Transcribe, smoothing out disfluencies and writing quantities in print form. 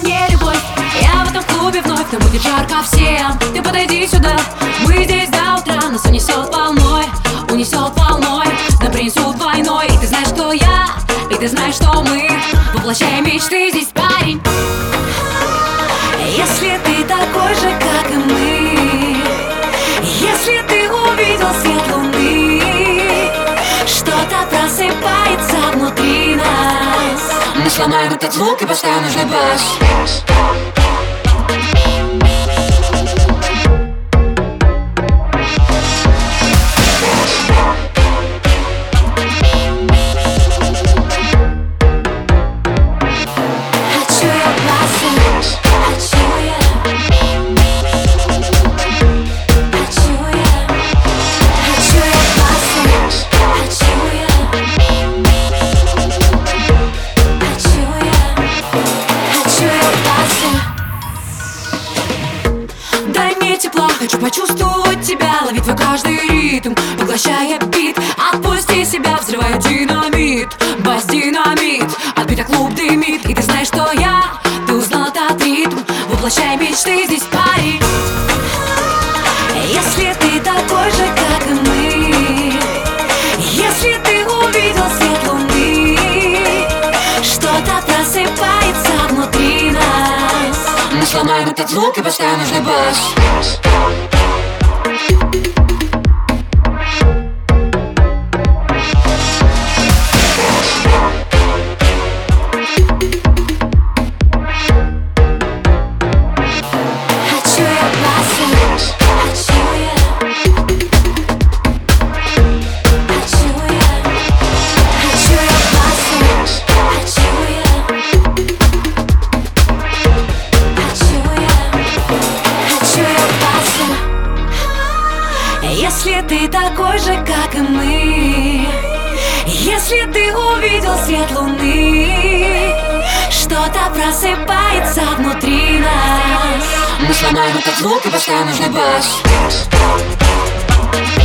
не любовь. Я в этом клубе вновь, нам будет жарко всем. Ты подойди сюда, мы здесь до утра. Нас унесет волной, нам принесут войной. И ты знаешь, кто я, и ты знаешь, что мы воплощаем мечты здесь, парень. Если ты такой же, как и мы, если ты увидел свет луны, что-то просыпается внутри нас. Мы сломаем этот звук и поставим нужный бас. Хочу почувствовать тебя, ловить твой каждый ритм, поглощая бит. Отпусти себя, взрываю динамит, бас-динамит. От бита клуб дымит, и ты знаешь, что я. Ты узнал этот ритм, воплощай мечты здесь, парень. Если ты такой же, как и мы, если ты увидел свет луны, что-то просыпается внутри нас. Мы сломаем этот звук и поставим нужный бас. Если ты такой же, как и мы, если ты увидел свет луны, что-то просыпается внутри нас. Мы сломаем этот звук и поставим нужный бас.